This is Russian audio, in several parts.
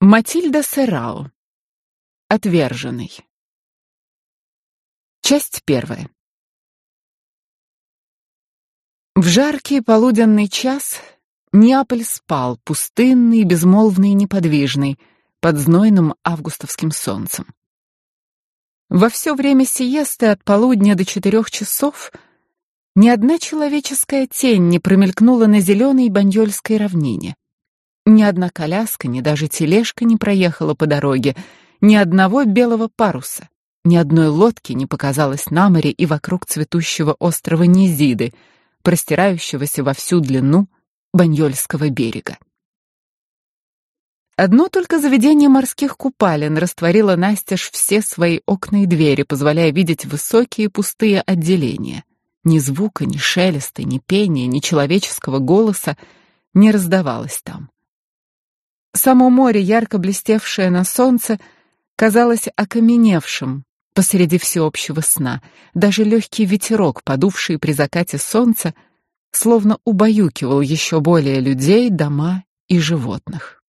Матильда Серрао. Отверженный. Часть первая. В жаркий полуденный час Неаполь спал, пустынный, безмолвный и неподвижный, под знойным августовским солнцем. Во все время сиесты от полудня до 4 часов ни одна человеческая тень не промелькнула на зеленой Баньольской равнине. Ни одна коляска, ни даже тележка не проехала по дороге, ни одного белого паруса, ни одной лодки не показалось на море и вокруг цветущего острова Низиды, простирающегося во всю длину Баньольского берега. Одно только заведение морских купалин растворило настежь все свои окна и двери, позволяя видеть высокие пустые отделения. Ни звука, ни шелеста, ни пения, ни человеческого голоса не раздавалось там. Само море, ярко блестевшее на солнце, казалось окаменевшим посреди всеобщего сна. Даже легкий ветерок, подувший при закате солнца, словно убаюкивал еще более людей, дома и животных.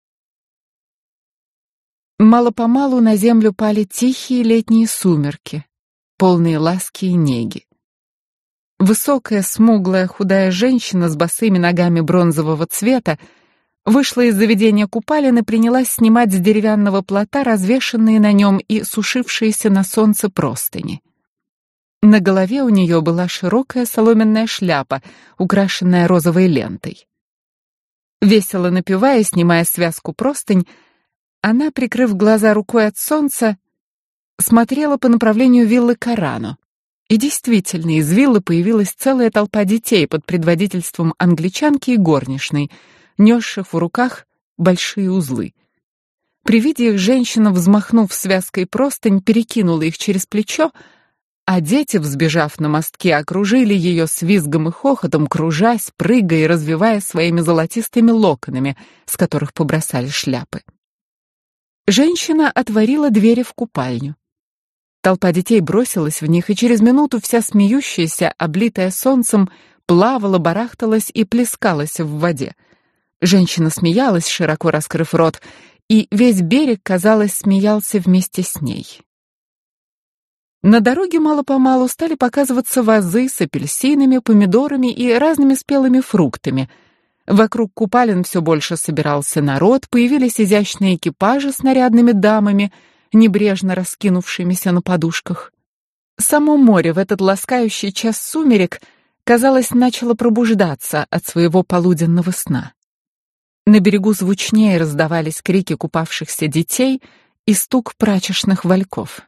Мало-помалу на землю пали тихие летние сумерки, полные ласки и неги. Высокая, смуглая, худая женщина с босыми ногами бронзового цвета вышла из заведения купалин и принялась снимать с деревянного плота развешанные на нем и сушившиеся на солнце простыни. На голове у нее была широкая соломенная шляпа, украшенная розовой лентой. Весело напевая, снимая связку простынь, она, прикрыв глаза рукой от солнца, смотрела по направлению виллы Карано. И действительно, из виллы появилась целая толпа детей под предводительством англичанки и горничной, несших в руках большие узлы. При виде их женщина, взмахнув связкой простынь, перекинула их через плечо, а дети, взбежав на мостки, окружили ее с визгом и хохотом, кружась, прыгая и развивая своими золотистыми локонами, с которых побросали шляпы. Женщина отворила двери в купальню. Толпа детей бросилась в них, и через минуту вся смеющаяся, облитая солнцем, плавала, барахталась и плескалась в воде. Женщина смеялась, широко раскрыв рот, и весь берег, казалось, смеялся вместе с ней. На дороге мало-помалу стали показываться вазы с апельсинами, помидорами и разными спелыми фруктами. Вокруг купалин все больше собирался народ, появились изящные экипажи с нарядными дамами, небрежно раскинувшимися на подушках. Само море в этот ласкающий час сумерек, казалось, начало пробуждаться от своего полуденного сна. На берегу звучнее раздавались крики купавшихся детей и стук прачечных вальков.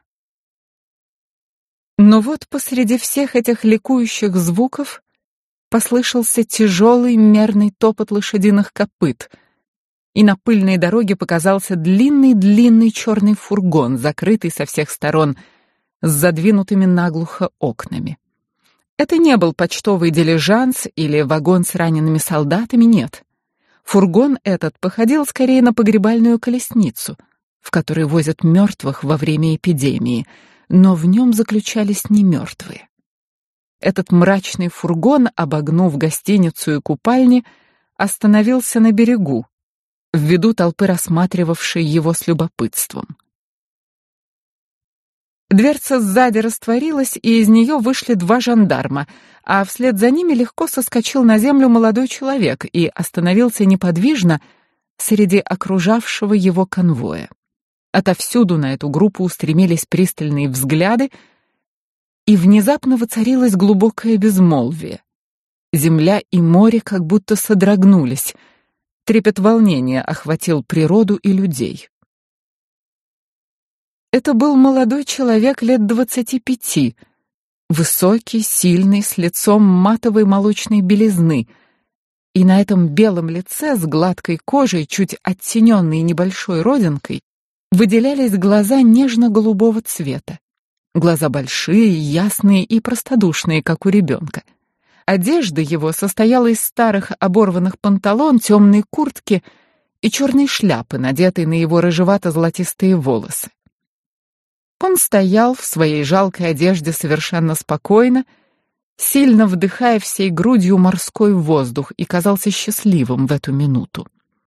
Но вот посреди всех этих ликующих звуков послышался тяжелый мерный топот лошадиных копыт, и на пыльной дороге показался длинный черный фургон, закрытый со всех сторон, с задвинутыми наглухо окнами. Это не был почтовый дилижанс или вагон с ранеными солдатами, нет. Фургон этот походил скорее на погребальную колесницу, в которой возят мертвых во время эпидемии, но в нем заключались не мертвые. Этот мрачный фургон, обогнув гостиницу и купальни, остановился на берегу, в виду толпы, рассматривавшей его с любопытством. Дверца сзади растворилась, и из нее вышли 2 жандарма, а вслед за ними легко соскочил на землю молодой человек и остановился неподвижно среди окружавшего его конвоя. Отовсюду на эту группу устремились пристальные взгляды, и внезапно воцарилось глубокое безмолвие. Земля и море как будто содрогнулись. Трепет волнения охватил природу и людей. Это был молодой человек лет 25, высокий, сильный, с лицом матовой молочной белизны, и на этом белом лице с гладкой кожей, чуть оттененной небольшой родинкой, выделялись глаза нежно-голубого цвета. Глаза большие, ясные и простодушные, как у ребенка. Одежда его состояла из старых оборванных панталон, темной куртки и черной шляпы, надетой на его рыжевато-золотистые волосы. Он стоял в своей жалкой одежде совершенно спокойно, сильно вдыхая всей грудью морской воздух, и казался счастливым в эту минуту.